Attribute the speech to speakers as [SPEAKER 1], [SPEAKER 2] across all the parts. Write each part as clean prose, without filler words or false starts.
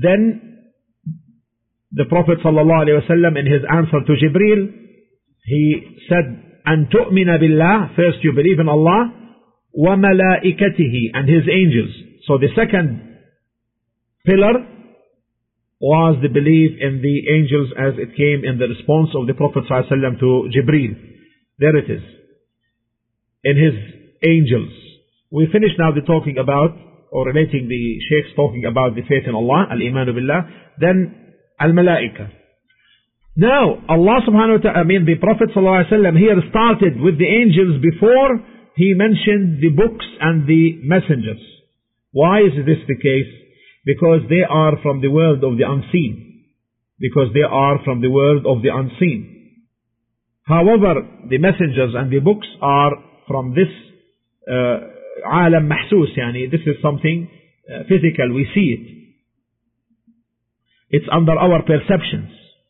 [SPEAKER 1] Then the Prophet ﷺ, in his answer to Jibreel, he said, أن تؤمن بالله, first you believe in Allah, وملائكته, and his angels. So the second pillar was the belief in the angels as it came in the response of the Prophet ﷺ to Jibreel. There it is. In his angels. We finished now the talking about, or relating the sheikhs talking about the faith in Allah, al-Imanu Billah, then al-Malaika. Now, Allah subhanahu wa ta'ala, the Prophet ﷺ here started with the angels before he mentioned the books and the messengers. Why is this the case? Because they are from the world of the unseen. Because they are from the world of the unseen. However, the messengers and the books are from this alam mahsus, yani this is something physical, we see it. It's under our perceptions.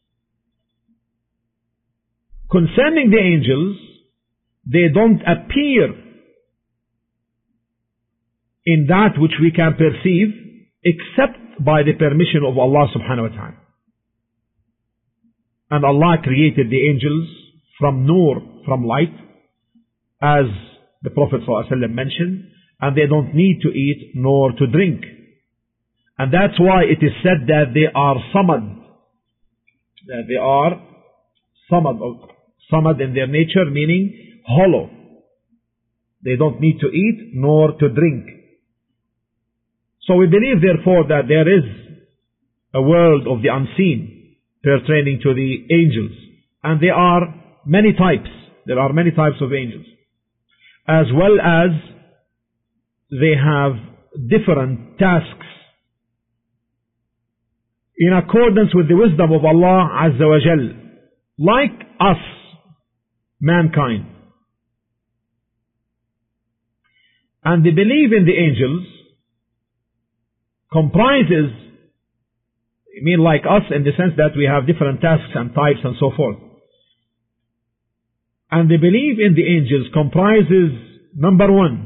[SPEAKER 1] Concerning the angels, they don't appear in that which we can perceive except by the permission of Allah subhanahu wa ta'ala. And Allah created the angels from nur, from light, as the Prophet ﷺ mentioned, and they don't need to eat nor to drink. And that's why it is said that they are samad. That they are samad. Samad in their nature, meaning hollow. They don't need to eat nor to drink. So we believe therefore that there is a world of the unseen pertaining to the angels. And there are many types. There are many types of angels. As well as they have different tasks in accordance with the wisdom of Allah Azza wa Jal. Like us, mankind. And the belief in the angels comprises, like us in the sense that we have different tasks and types and so forth. And the belief in the angels comprises number one,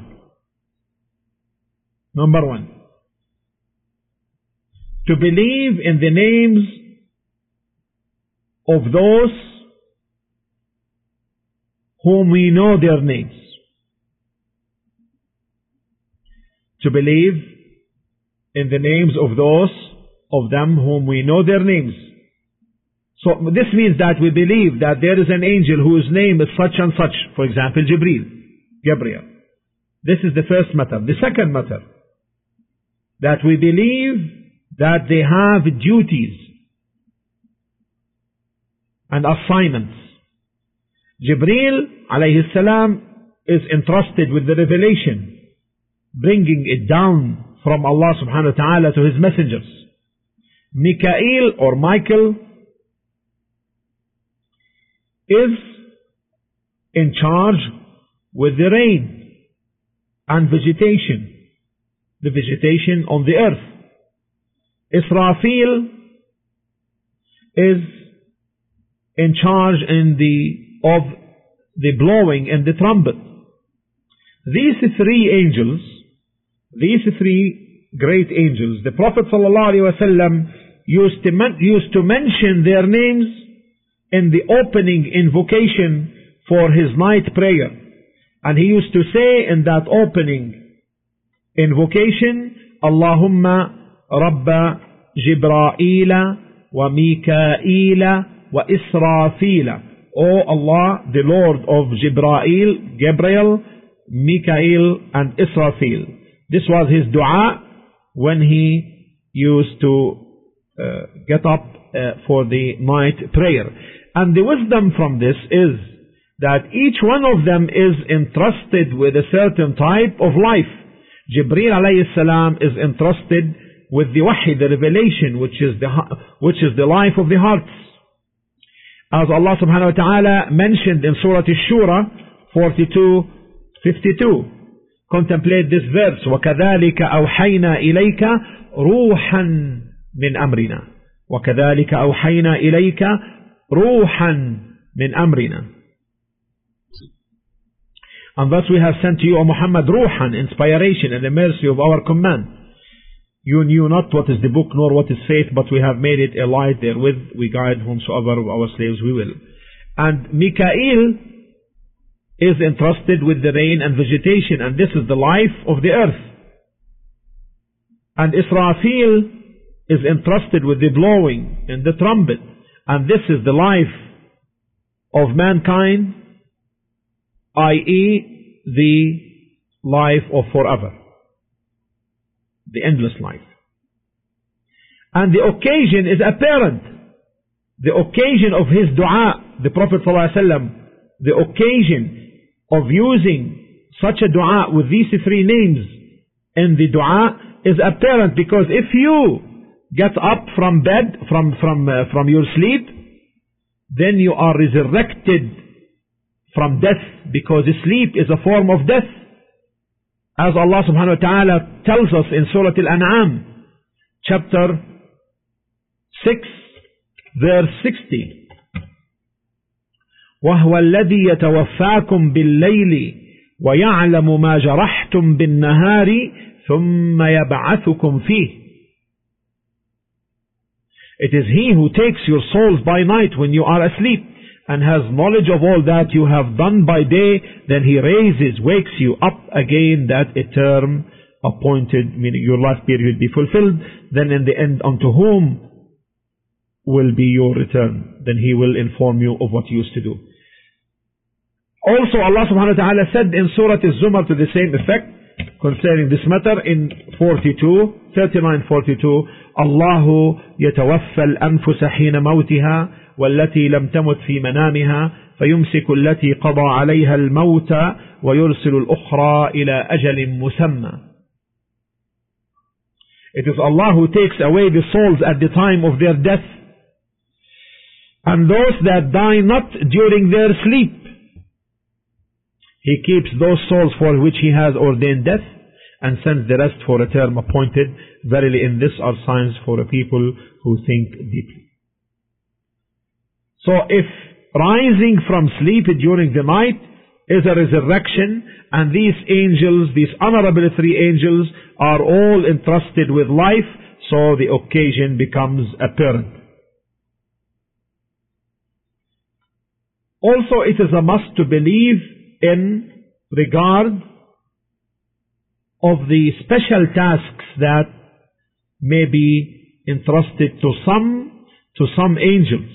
[SPEAKER 1] to believe in the names of those whom we know their names. To believe in the names of those of them whom we know their names. So this means that we believe that there is an angel whose name is such and such. For example, Gabriel. This is the first matter. The second matter, that we believe that they have duties and assignments. Jibreel alayhi salam is entrusted with the revelation, bringing it down from Allah subhanahu wa ta'ala to his messengers. Mikael or Michael is in charge with the rain and vegetation, the vegetation on the earth. Israfil is in charge of the blowing and the trumpet. These three angels, these three great angels, the Prophet ﷺ used to mention their names in the opening invocation for his night prayer. And he used to say in that opening invocation, Allahumma Rabba Jibra'ila wa Mikaila wa Israfila. O Allah, the Lord of Jibra'il, Gabriel, Mikael and Israfil. This was his dua when he used to get up for the night prayer. And the wisdom from this is that each one of them is entrusted with a certain type of life. Jibreel alayhi salam is entrusted with the wahy, the revelation, which is the life of the hearts. As Allah subhanahu wa ta'ala mentioned in Surah Ash-Shura 42:52. Contemplate this verse. وَكَذَلِكَ أَوْحَيْنَا إِلَيْكَ رُوحًا مِنْ أَمْرِنَا. وَكَذَلِكَ أَوْحَيْنَا إِلَيْكَ رُوحًا مِنْ أَمْرِنَا. And thus we have sent to you, O Muhammad, ruhan, inspiration and the mercy of our command. You knew not what is the book nor what is faith, but we have made it a light therewith we guide whomsoever of our slaves we will. And Mikael is entrusted with the rain and vegetation, and this is the life of the earth. And Israfil is entrusted with the blowing and the trumpet, and this is the life of mankind, i.e. the life of forever, the endless life. And the occasion is apparent. The occasion of his dua, the Prophet ﷺ, the occasion of using such a dua with these three names in the dua is apparent, because if you get up from bed, from your sleep, then you are resurrected from death, because sleep is a form of death. As Allah subhanahu wa ta'ala tells us in Surah Al-An'am, chapter 6, verse 60. وَهُوَ الَّذِي يَتَوَفَّاكُمْ بِاللَّيْلِ وَيَعْلَمُ مَا جَرَحْتُمْ بِالنَّهَارِ ثُمَّ يَبْعَثُكُمْ فِيهِ. It is He who takes your souls by night when you are asleep, and has knowledge of all that you have done by day. Then He wakes you up again, that a term appointed, meaning your life period, be fulfilled. Then in the end, unto whom will be your return? Then He will inform you of what you used to do. Also, Allah subhanahu wa ta'ala said in Surah Al-Zumar to the same effect concerning this matter in 39:42, Allahu yatawaffa al-anfusa hina mawtiha wallati lam tamut fi manamiha fayumsiku allati qada alayha al-mawta wa yursilu al-ukhra ila ajalin musamma. It is Allah who takes away the souls at the time of their death, and those that die not during their sleep, He keeps those souls for which He has ordained death, and sends the rest for a term appointed. Verily in this are signs for a people who think deeply. So if rising from sleep during the night is a resurrection, and these angels, these honorable three angels, are all entrusted with life, so the occasion becomes apparent. Also, it is a must to believe in regard of the special tasks that may be entrusted to some angels.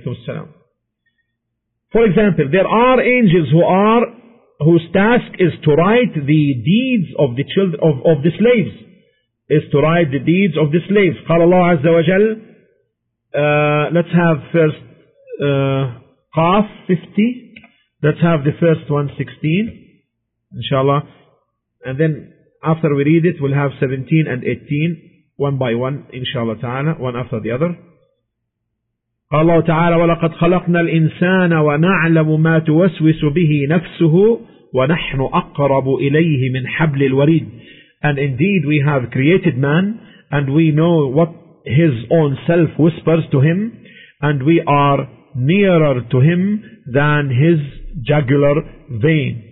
[SPEAKER 1] For example, there are angels whose task is to write the deeds of the children of the slaves. Is to write the deeds of the slaves. قال الله عز وجل. Let's have first Qaf 50. Let's have the first one 16, inshallah, and then after we read it we'll have 17 and 18 one by one, inshallah ta'ala, one after the other. قال الله تعالى وَلَقَدْ خَلَقْنَا الْإِنسَانَ وَنَعْلَمُ مَا تُوَسْوِسُ بِهِ نَفْسُهُ وَنَحْنُ أَقْرَبُ إِلَيْهِ مِنْ حَبْلِ الْوَرِيدِ. And indeed we have created man, and we know what his own self whispers to him, and we are nearer to him than his jugular vein.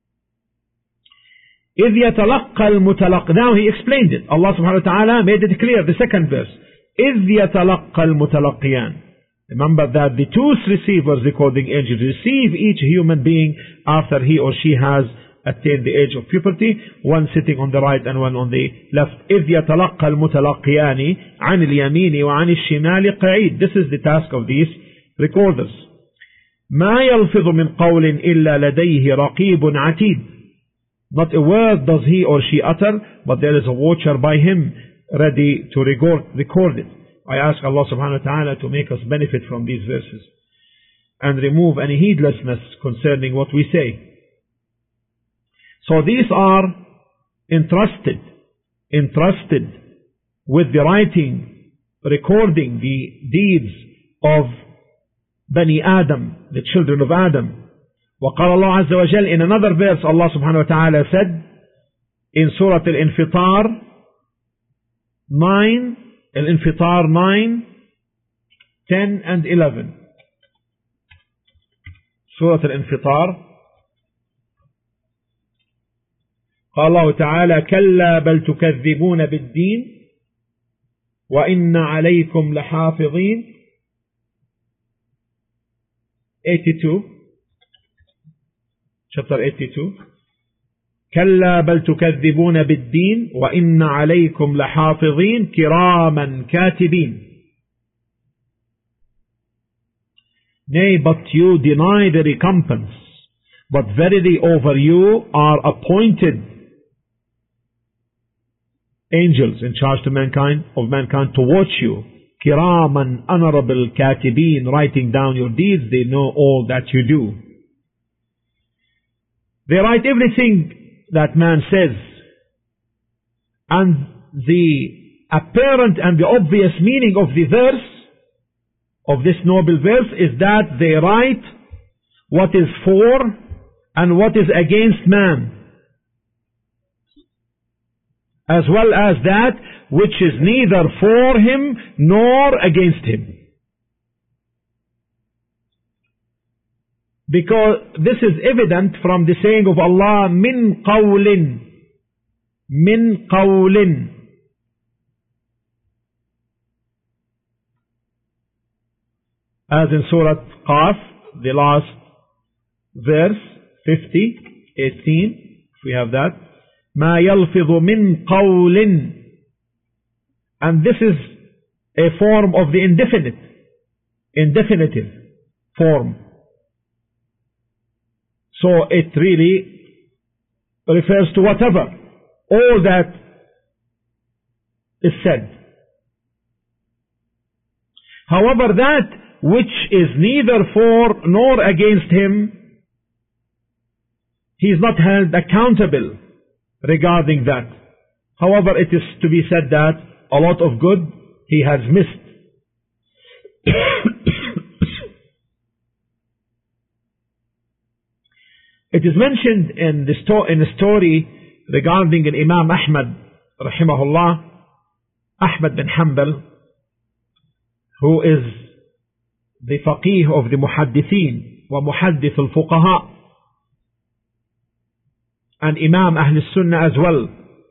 [SPEAKER 1] إِذْ يَتَلَقَّى الْمُتَلَقِّيَانِ. Now he explained it. Allah subhanahu wa ta'ala made it clear, the second verse. إِذْ يَتَلَقَّى الْمُتَلَقِّيَانِ. Remember that the two receivers, recording angels, receive each human being after he or she has attained the age of puberty, one sitting on the right and one on the left. إِذْ يَتَلَقَّى الْمُتَلَقِّيَانِ عَنِ الْيَمِينِ وَعَنِ الشِّمَالِ قَعِيدٌ. This is the task of these recorders. مَا يَلْفِظُ مِنْ قَوْلٍ إِلَّا لَدَيْهِ رَقِيبٌ عَتِيدٌ. Not a word does he or she utter, but there is a watcher by him ready to record it. I ask Allah subhanahu wa ta'ala to make us benefit from these verses and remove any heedlessness concerning what we say. So these are entrusted with the writing, recording the deeds of Bani Adam, the children of Adam. وقال الله عز وجل, in another verse Allah subhanahu wa ta'ala said in Surah Al-Infitar 9, Al-Infitar 9, 10 and 11. Surah Al-Infitar. قال الله تعالى كلا بل تكذبون بالدين وَإِنَّ عَلَيْكُمْ لَحَافِظِينَ. 82, chapter 82. كَلَّا بَلْ تُكَذِّبُونَ بِالدِّينِ وَإِنَّ عَلَيْكُمْ لَحَافِظِينَ كِرَامًا كَاتِبِينَ. Nay, but you deny the recompense, but verily over you are appointed angels in charge of mankind to watch you. Kiraman, honorable, katibin, writing down your deeds. They know all that you do. They write everything that man says. And the apparent and the obvious meaning of the verse, of this noble verse, is that they write what is for and what is against man, as well as that which is neither for him nor against him. Because this is evident from the saying of Allah, min qawlin, min qawlin. As in Surah Qaf, the last verse, 50, 18, if we have that. ما يلفظ من قول. And this is a form of the indefinitive form. So it really refers to whatever, all that is said. However, that which is neither for nor against him, he is not held accountable regarding that. However, it is to be said that a lot of good he has missed. It is mentioned in a story regarding an Imam Ahmad, rahimahullah, Ahmad bin Hanbal, who is the faqih of the muhaddithin wa muhaddith al-fuqaha, and Imam Ahl Sunnah as well.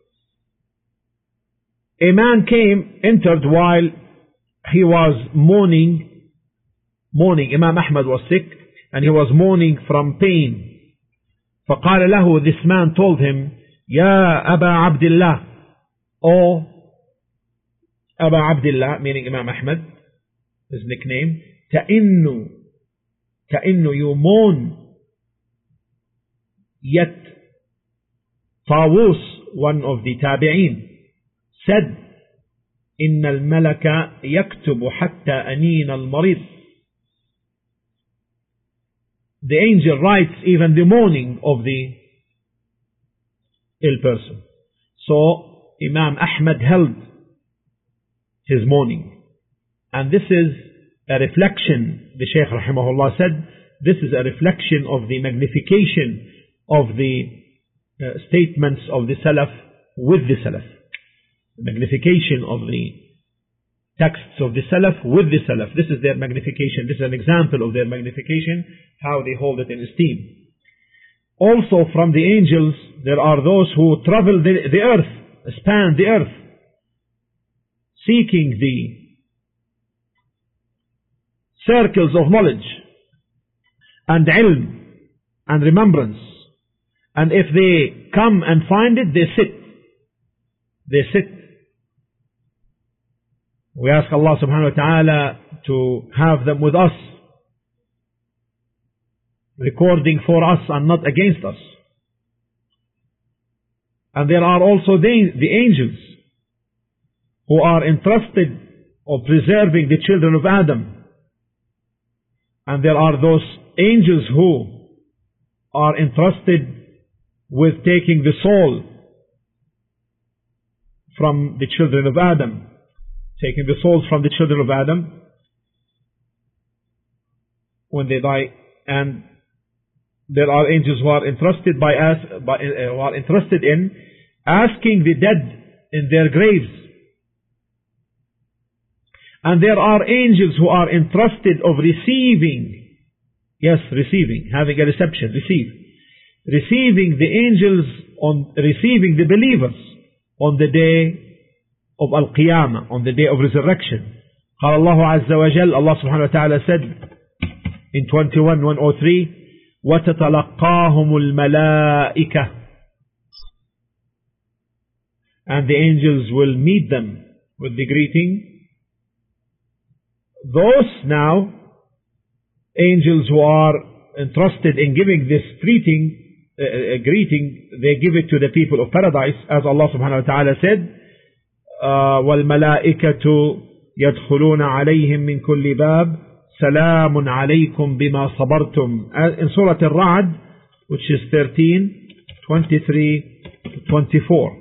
[SPEAKER 1] A man entered while he was mourning. Imam Ahmad was sick and he was mourning from pain. فقال له, this man told him, Ya Aba Abdullah, O Aba Abdullah, meaning Imam Ahmad, his nickname, ta'innu, you mourn, yet Tawus, one of the tabi'een, said, إن الملك يكتب حتى أنين المريض. The angel writes even the mourning of the ill person. So Imam Ahmad held his mourning. And this is a reflection, the Shaykh rahimahullah said, this is a reflection of the magnification of the statements of the Salaf with the Salaf. The magnification of the texts of the Salaf with the Salaf. This is their magnification. This is an example of their magnification, how they hold it in esteem. Also from the angels, there are those who travel the earth, span the earth, seeking the circles of knowledge and ilm and remembrance. And if they come and find it, they sit. We ask Allah subhanahu wa ta'ala to have them with us, recording for us and not against us. And there are also the angels who are entrusted of preserving the children of Adam. And there are those angels who are entrusted with taking the soul from the children of Adam, taking the souls from the children of Adam when they die. And there are angels who are entrusted who are interested in asking the dead in their graves. And there are angels who are entrusted of receiving, having a reception, receiving the angels, receiving the believers on the day of Al-Qiyamah, on the day of resurrection. قال الله عز وجل, Allah subhanahu wa ta'ala said in 21:103, وَتَتَلَقَّاهُمُ الْمَلَائِكَةِ, and the angels will meet them with the greeting. Those now, angels who are entrusted in giving this greeting, they give it to the people of paradise, as Allah subhanahu wa ta'ala said, وَالْمَلَائِكَةُ يَدْخُلُونَ عَلَيْهِمْ مِنْ كُلِّ بَابٍ سَلَامٌ عَلَيْكُمْ بِمَا صَبَرْتُمْ, in Surah Al-Ra'd, which is 13:23-24.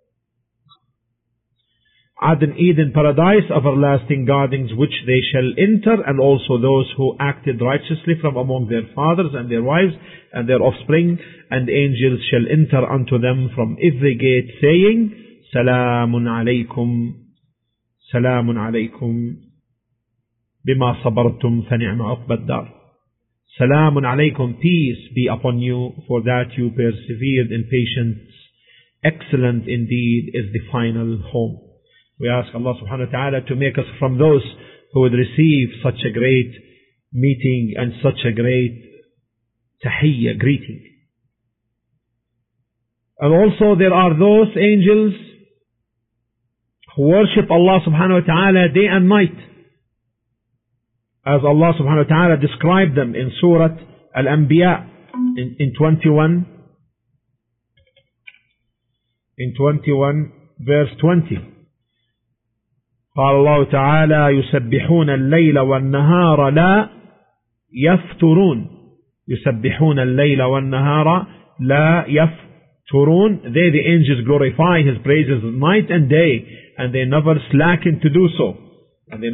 [SPEAKER 1] Adn, Eden, paradise, everlasting gardens which they shall enter, and also those who acted righteously from among their fathers and their wives and their offspring, and angels shall enter unto them from every gate, saying, Salamun alaykum, Salamun alaykum, bima sabartum fa ni'ma uqbad dar. Salamun alaykum, peace be upon you, for that you persevered in patience. Excellent indeed is the final home. We ask Allah subhanahu wa ta'ala to make us from those who would receive such a great meeting and such a great tahiyya, greeting. And also there are those angels who worship Allah subhanahu wa ta'ala day and night, as Allah subhanahu wa ta'ala described them in Surah Al-Anbiya in 21 verse 20. قال الله تعالى يسبحون الليل والنهار لا يفترون, يسبحون الليل والنهار لا يفترون. They, the angels, glorify His praises night and day, and they never slacken to do so. And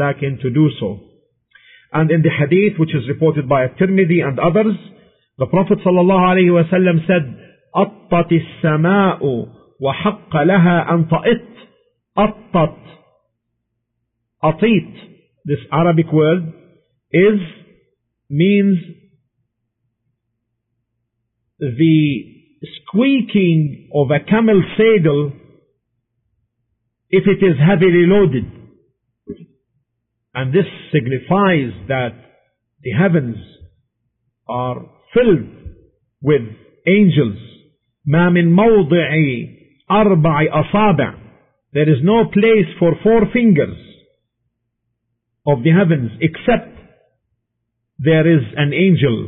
[SPEAKER 1] in the hadith, which is reported by At-Tirmidhi and others, the Prophet ﷺ said, أطت السماء وحق لها أن تأط. أطت, atit, this Arabic word, means the squeaking of a camel's saddle if it is heavily loaded. And this signifies that the heavens are filled with angels. ما من موضع أربع أصابع. There is no place for 4 fingers of the heavens except there is an angel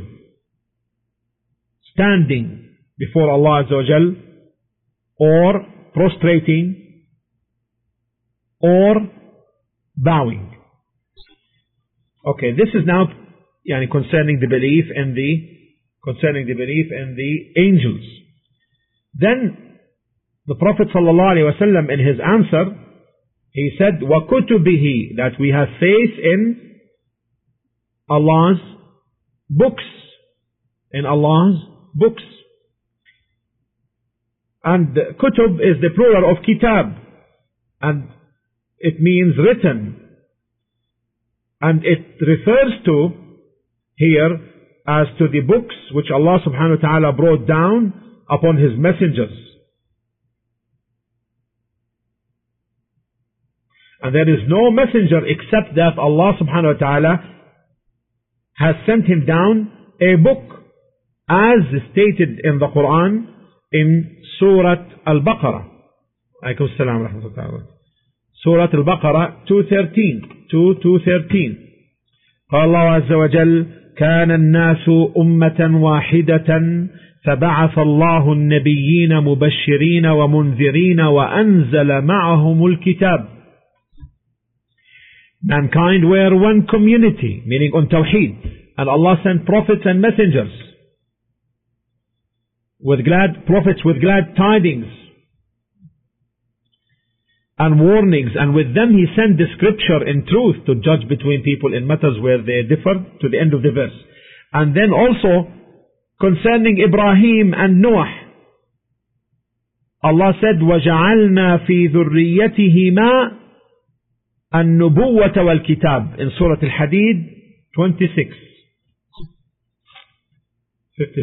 [SPEAKER 1] standing before Allah Azza wa Jal, or prostrating, or bowing. Okay, this is now concerning the belief in the angels. Then the Prophet ﷺ, in his answer, he said, وَكُتُبِهِ, that we have faith in Allah's books. And kutub is the plural of kitab, and it means written. And it refers to here as to the books which Allah subhanahu wa ta'ala brought down upon His messengers. And there is no messenger except that Allah subhanahu wa ta'ala has sent him down a book, as stated in the Quran in Surah Al-Baqarah. Alaykum as-salam wa rahmatullahi. Surah Al-Baqarah 2:13. قال الله عز وجل كان الناس أمة واحدة فبعث الله النبيين مبشرين ومنذرين وأنزل معهم الكتاب. Mankind were one community, meaning on Tawheed, and Allah sent prophets and messengers with glad tidings and warnings, and with them He sent the scripture in truth to judge between people in matters where they differed, to the end of the verse. And then also concerning Ibrahim and Noah, Allah said وَجَعَلْنَا فِي ذُرِّيَّتِهِمَا النبوة والكتاب in Surah Al-Hadid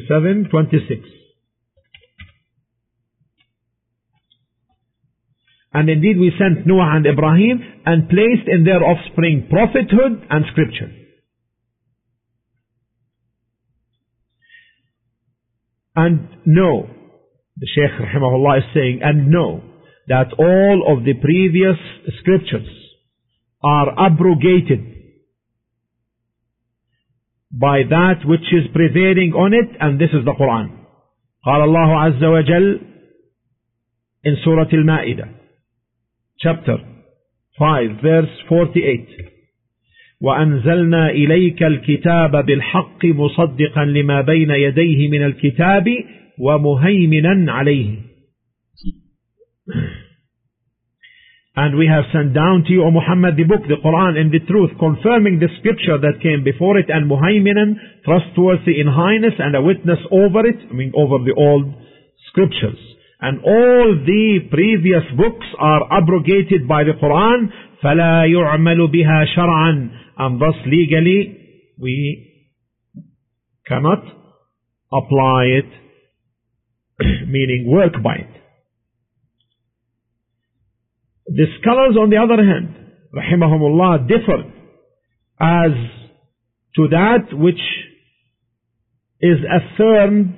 [SPEAKER 1] 57:26. And indeed we sent Noah and Ibrahim and placed in their offspring prophethood and scripture. And know, the Shaykh rahimahullah is saying, and know that all of the previous scriptures are abrogated by that which is prevailing on it, and this is the Quran. قال الله عز وجل in Surah Al-Ma'idah, chapter 5, verse 48. وأنزلنا إليك الكتاب بالحق مصدقا لما بين يديه من الكتاب ومهيمنا عليه. And we have sent down to you, O Muhammad, the book, the Quran, in the truth, confirming the scripture that came before it, and muhayminan, trustworthy in highness, and a witness over it, I mean over the old scriptures. And all the previous books are abrogated by the Quran, فَلَا يُعْمَلُ بِهَا شَرْعًا, and thus legally we cannot apply it, meaning work by it. The scholars, on the other hand, rahimahumullah, differ as to that which is affirmed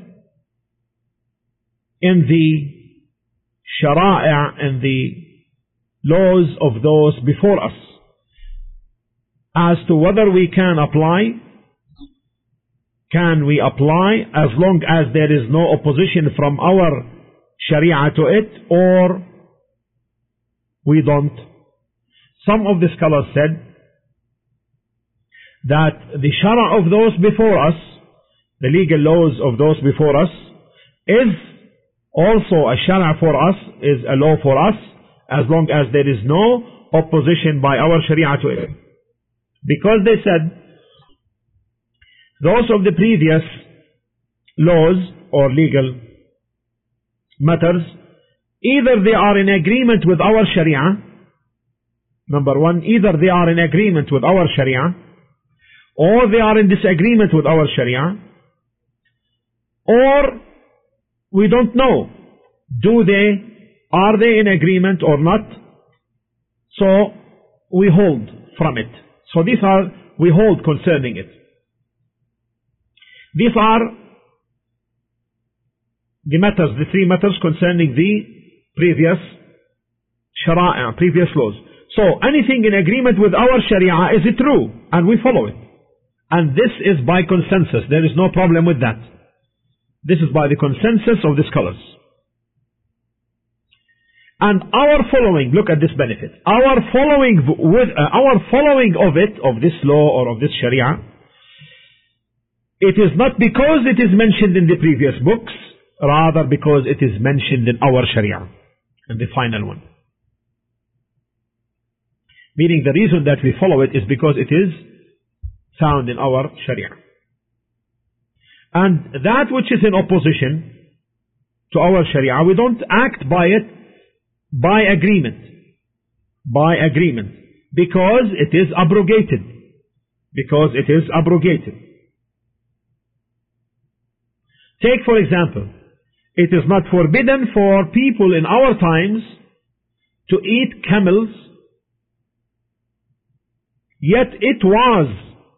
[SPEAKER 1] in the shara'i' and the laws of those before us, as to whether we can apply. Can we apply as long as there is no opposition from our sharia to it, or we don't? Some of the scholars said that the shara of those before us, the legal laws of those before us, is also a shara for us, is a law for us, as long as there is no opposition by our sharia to it. Because they said, those of the previous laws or legal matters, either they are in agreement with our sharia, number one, either they are in agreement with our sharia, or they are in disagreement with our sharia, or we don't know, are they in agreement or not? So we hold from it. So we hold concerning it. These are the matters, the three matters concerning the previous shara'a, previous laws. So anything in agreement with our sharia is true, and we follow it. And this is by consensus. There is no problem with that. This is by the consensus of the scholars. And our following, look at this benefit. Our following of it, of this law or of this sharia, it is not because it is mentioned in the previous books, rather because it is mentioned in our sharia, and the final one. Meaning the reason that we follow it is because it is found in our sharia. And that which is in opposition to our sharia, we don't act by it by agreement. By agreement. Because it is abrogated. Because it is abrogated. Take, for example, it is not forbidden for people in our times to eat camels, yet it was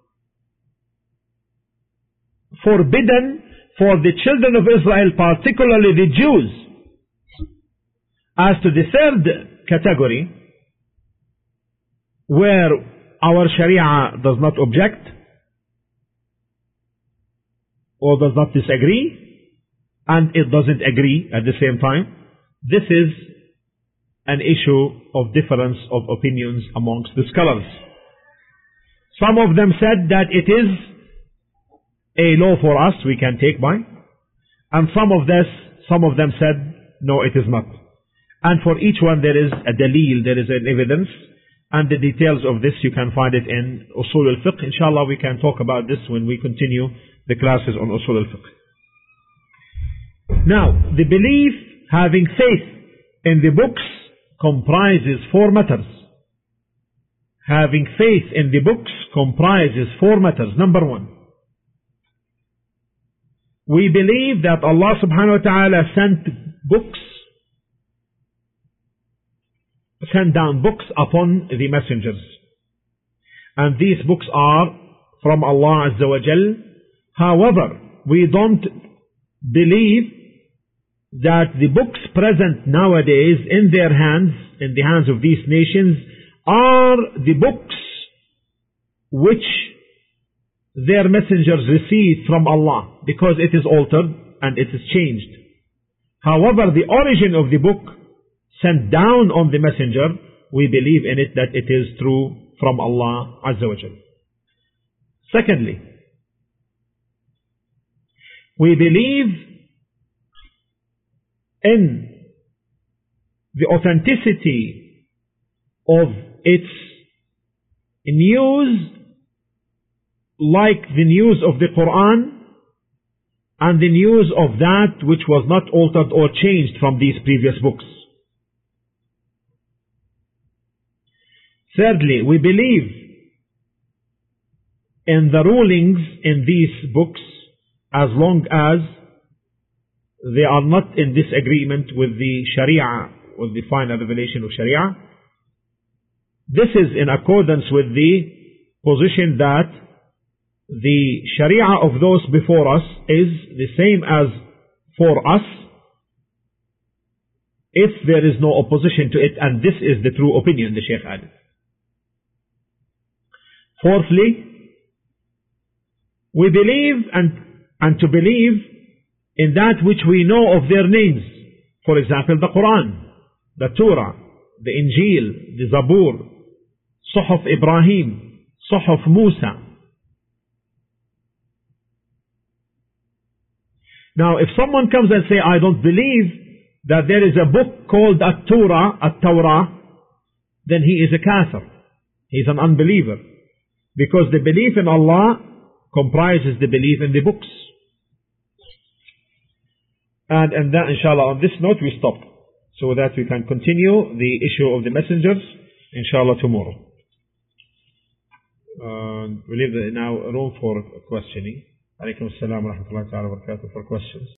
[SPEAKER 1] forbidden for the children of Israel, particularly the Jews. As to the third category, where our sharia does not object or does not disagree, and it doesn't agree at the same time, this is an issue of difference of opinions amongst the scholars. Some of them said that it is a law for us we can take by, and some of them said no, it is not. And for each one there is a dalil, there is an evidence, and the details of this you can find it in Usul al-Fiqh. Inshallah we can talk about this when we continue the classes on Usul al-Fiqh. Now, the belief, having faith in the books, comprises four matters. Having faith in the books comprises four matters. Number one, we believe that Allah subhanahu wa ta'ala sent books sent down books upon the messengers. And these books are from Allah Azza wa Jal. However, we don't believe that the books present nowadays in their hands, in the hands of these nations, are the books which their messengers received from Allah, because it is altered and it is changed. However, the origin of the book sent down on the messenger, we believe in it that it is true from Allah Azza wa Jal. Secondly, we believe in the authenticity of its news, like the news of the Quran and the news of that which was not altered or changed from these previous books. Thirdly, we believe in the rulings in these books as long as they are not in disagreement with the Sharia, with the final revelation of Sharia. This is in accordance with the position that the Sharia of those before us is the same as for us, if there is no opposition to it, and this is the true opinion, the Shaykh added. Fourthly, we believe and to believe in that which we know of their names. For example, the Quran, the Torah, the Injil, the Zabur, Suhuf Ibrahim, Suhuf Musa. Now, if someone comes and say, I don't believe that there is a book called At-Torah, then he is a kafir. He is an unbeliever. Because the belief in Allah comprises the belief in the books. And then, inshallah, on this note we stop, so that we can continue the issue of the messengers, inshallah, tomorrow. We leave now room for questioning. Alaikum assalam wa rahmatullahi wa barakatuh for questions.